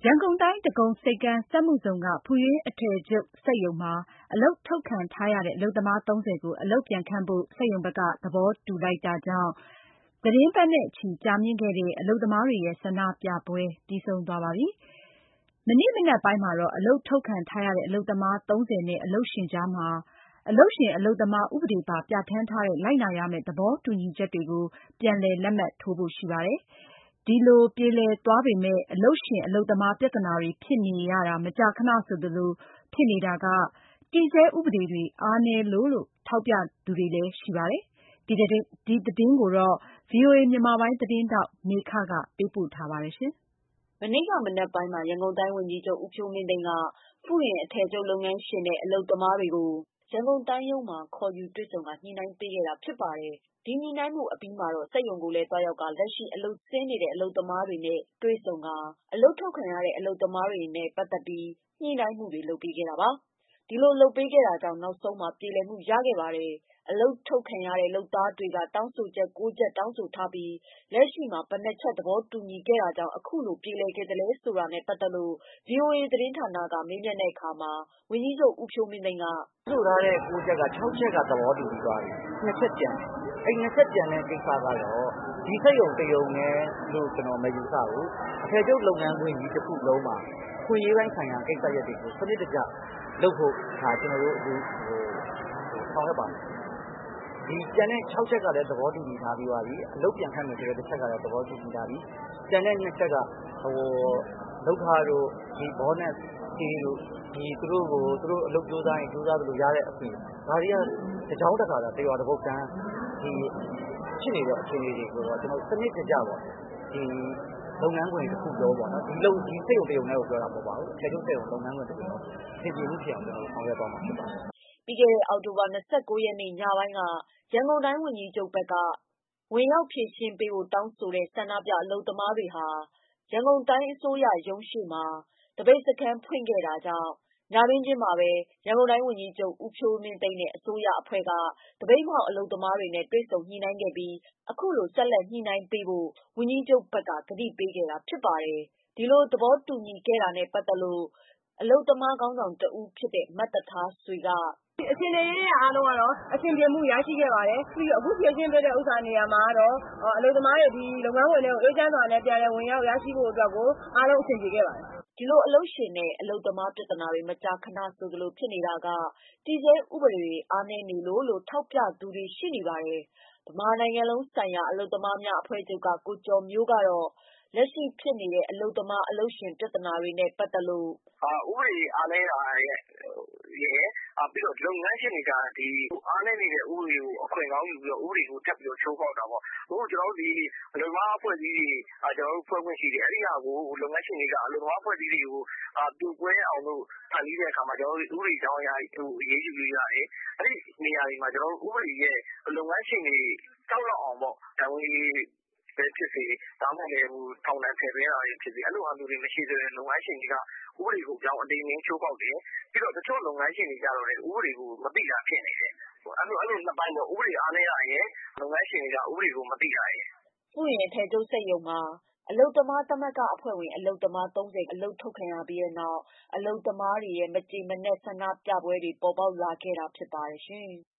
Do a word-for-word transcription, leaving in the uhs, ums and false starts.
ရန်ကုန်တိုင်း ဒဂုံဆိပ်ကမ်းစက်မှုဇုန်က ဖူရွေးအထည်ချုပ်စက်ရုံမှာ အလုပ်ထုတ်ခံထားရတဲ့ အလုပ်သမား သုံးဆယ်ကို အလုပ်ပြန်ခန့်ဖို့ စက်ရုံဘက်က သဘောတူလိုက်တာကြောင့် သီတင်းပတ်နဲ့ချီကြာမြင့်ခဲ့တဲ့ အလုပ်သမားတွေရဲ့ ဆန္ဒပြပွဲ ပြီးဆုံးသွားပါပြီ။ မနေ့မနက်ပိုင်းမှာတော့ အလုပ်ထုတ်ခံထားရတဲ့ အလုပ်သမား သုံးဆယ်နဲ့ အလုပ်ရှင်ကြားမှာ အလုပ်ရှင် အလုပ်သမား ဥပဒေပါ ပြဌာန်းထားတဲ့ လိုက်နာရမယ့် သဘောတူညီချက်တွေကို ပြန်လည် လက်မှတ်ထိုးဖို့ ရှိပါတယ်။ ဒီလို ပြေလည်သွားပေမယ့် အလုပ်ရှင် အလုပ်သမား ပြသနာတွေ ဖြစ်နေရတာ မကြာခဏဆိုသလို ဖြစ်နေတာက တည်ဆဲဥပဒေတွေ အားနည်းလို့လို့ ထောက်ပြသူတွေလည်း ရှိပါတယ်။ ဒီသတင်းကိုတော့ ဗွီအိုအေ မြန်မာပိုင်းသတင်းထောက် မေခက ပေးပို့ထားပါတယ်။မနေ့က မနက်ပိုင်းမှာ ရန်ကုန်တိုင်းဝန်ကြီးချုပ် ဦးဖြိုးမင်းသိန်းက ဖုယဉ်အထည်ချုပ်လုပ်ငန်းရှင်နဲ့ အလုပ်သမားတွေကို ရန်ကုန်တိုင်းရုံးမှာ ခေါ်ယူတွေ့ဆုံကာ ညှိနှိုင်းပေးခဲ့တာဖြစ်ပါတယ်။ ဒီညှိနှိုင်းမှုအပြီးမှာတော့ စက်ရုံကိုလည်းသွားရောက်ကာ လက်ရှိအလုပ်ဆင်းနေတဲ့ အလုပ်သမားတွေနဲ့ တွေ့ဆုံကာ အလုပ်ထုတ်ခံရတဲ့ အလုပ်သမားတွေနဲ့ ပတ်သက်ပြီး ညှိနှိုင်းမှုတွေ လုပ်ပေးခဲ့တာပါ။ ဒီလိုလုပ်ပေးခဲ့တာကြောင့် နောက်ဆုံးမှာ ပြေလည်မှုရခဲ့ပါတယ်။ အလုပ်ထုတ်ခံရတဲ့ လုပ်သားတွေက တောင်းဆိုချက် ၉ ချက် တောင်းဆိုထားပြီး လက်ရှိမှာ ဘယ်နှစ်ချက် သဘောတူညီခဲ့တာကြောင့် အခုလို ပြေလည်ခဲ့သလဲဆိုတာနဲ့ ပတ်သက်လို့ ဗွီအိုအေသတင်းဌာနက မေးမြန်းတဲ့အခါမှာ ဝန်ကြီးချုပ် ဦးဖြိုးမင်းသိန်းကတောင်းဆိုထားတဲ့ ၉ ချက်က ၆ ချက်က သဘောတူပြီးသွားပြီ။ ၂ ချက်ကျန်တယ်။ အဲဒီ ၂ ချက်ကျန်တဲ့ကိစ္စကတော့ ဒီစက်ရုံတရုံတည်းလို့ ကျနော်မယူဆဘူး။ အထည်ချုပ်လုပ်ငန်းခွင်ကြီးတခုလုံးမှာ အခွင့်အရေးပိုင်းဆိုင်ရာကိစ္စရပ်တွေကို စနစ်တကျလုပ်ဖို့ ကျနော်တို့အခုဆောင်ရွက်ပါမယ်။ ဒီကျန်တဲ့ ၆ ချက်ကလည်း သဘောတူညီထားပြီးသွားပြီ။ အလုပ်ပြန်ခန့်မယ်ဆိုတဲ့ တချက်ကလည်း သဘောတူညီထားပြီ။ ကျန်တဲ့ ၂ ချက်က လုပ်ခတို့ Bonus pay တို့ သူတို့ကို သူတို့အလုပ်ကြိုးစားရင် ကြိုးစားသလိုရတဲ့အခွင့်အရေး ဒါတွေက တကြောင်းတခါသာ တရွာတပုဒ်တန်းဖြစ်နေတဲ့အခြေအနေတွေကိုတော့ ကျနော်တို့ စနစ်တကျပေါ့ ဒီလုပ်ငန်းခွင်တခုလုံးပေါ့နော် ဒီစက်ရုံတရုံတည်းကိုပြောတာမဟုတ်ပါဘူး။ အထည်ချုပ်စက်ရုံလုပ်ငန်းခွင်တခုလုံး အဆင်ပြေမှုဖြစ်အောင် ကျနော်တို့ဆောင်ရွက်သွားမှာဖြစ်ပါတယ်။ပြီးခဲ့တဲ့ အောက်တိုဘာ ၂၉ ရက်နေ့ ညပိုင်းက ရန်ကုန်တိုင်းဝန်ကြီးချုပ်ဘက်က ဝင်ရောက်ဖြေရှင်းပေးဖို့ တောင်းဆိုတဲ့ ဆန္ဒပြ အလုပ်သမားတွေဟာ ရန်ကုန်တိုင်းအစိုးရရုံးရှေ့မှာ သပိတ်စခန်းဖွင့်ခဲ့တာကြောင့် ညတွင်းချင်းမှာပဲ ရန်ကုန်တိုင်းဝန်ကြီးချုပ် ဦးဖြိုးမင်းသိန်းနဲ့ အစိုးရအဖွဲ့က သပိတ်မှောက် အလုပ်သမားတွေနဲ့ တွေ့ဆုံညှိနှိုင်းခဲ့ပြီး အခုလို ဆက်လက်ညှိနှိုင်းပေးဖို့ ဝန်ကြီးချုပ်ဘက်က ကတိပေးခဲ့တာဖြစ်ပါတယ်။ ဒီလို သဘောတူညီခဲ့တာနဲ့ ပတ်သက်လို့ အလုပ်သမားခေါင်းဆောင်တဦးဖြစ်တဲ့ မသက်ထားဆွေကအခြေအနေအရအားလုံးကတော့ အဆင်ပြေမှုရရှိခဲ့ပါတယ်။ ပြီးတော့အခုဖြေရှင်းပေးတဲ့ဥစ္စာနေရာမှာတော့ အလုပ်သမားတွေဒီလုပ်ငန်းခွင်ထဲကို အေးချမ်းစွာနဲ့ ပြန်လည်ဝင်ရောက်ရရှိဖို့အတွက်ကို အားလုံးအဆင်ပြေခဲ့ပါတယ်။ဒီလို အလုပ်ရှင်နဲ့ အလုပ်သမား ပြသနာတွေ မကြာခဏဆိုသလို ဖြစ်နေတာက တည်ဆဲဥပဒေတွေ အားနည်းနေလို့လို့ ထောက်ပြသူတွေ ရှိနေပါတယ်။ ဗမာနိုင်ငံလုံးဆိုင်ရာ အလုပ်သမားများအဖွဲ့ချုပ်က ကိုကျော်မျိုးကတော့ လက်ရှိဖြစ်နေတဲ့ အလုပ်သမား အလုပ်ရှင် ပြသနာတွေနဲ့ ပတ်သက်လို့ဥပဒေအားနည်းတာရယ် ပြီးတော့လုပ်ငန်းရှင်တွေက ဒီအားနည်းနေတဲ့ ဥပဒေကို အခွင့်ကောင်းယူပြီးတော့ ဥပဒေကို ထပ်ပြီးတော့ ချိုးဖောက်တာပေါ့။ အခုကျနော်တို့ဒီအလုပ်သမားအဖွဲ့အစည်းတွေ ကျနော်တို့ဖွဲ့ခွင့်ရှိတယ်။ အဲဒီဟာကို လုပ်ငန်းရှင်တွေက အလုပ်သမားအဖွဲ့အစည်းတွေကို ပြိုကွဲအောင်လို့ ဖန်တီးတဲ့အခါမှာ ကျနော်တို့ ဥပဒေကြောင်းအရ အရေးယူလို့ရတယ်။ အဲဒီနေရာတွေမှာ ကျနော်တို့ ဥပဒေရဲ့ လုပ်ငန်းရှင်တွေ ကြောက်လန့်အောင်ပေါ့ ဒဏ်ငွေပဲဖြစ်စေ ဒါမှမဟုတ် ထောင်ဒဏ်ထည့်သွင်းတာတွေဖြစ်စေ အဲလိုဟာမျိုးတွေမရှိစေဘဲ လုပ်ငန်းရှင်တွေက ဥပဒေကို ပြောင်အတိမ်အလင်းချိုးဖောက်တယ်။ ပြီးတော့ တချို့လုပ်ငန်းရှင်တွေကျတော့လည်း ဥပဒေကို မသိတာဖြစ်နေတယ်။ အဲလိုနှစ်ပိုင်းပေါ့ ဥပဒေအားနည်းတာရယ် လုပ်ငန်းရှင်တွေက ဥပဒေကိုမသိတာရယ်။ဖုယဉ်အထည်ချုပ်စက်ရုံမှာ အလုပ်သမားသမဂ္ဂအဖွဲ့ဝင် အလုပ်သမား သုံးဆယ် အလုပ်ထုတ်ခံရပြီးနောက် အလုပ်သမားတွေရဲ့ မကျေမနပ် ဆန္ဒပြပွဲတွေ ပေါ်ပေါက်လာခဲ့တာဖြစ်ပါတယ်ရှင်။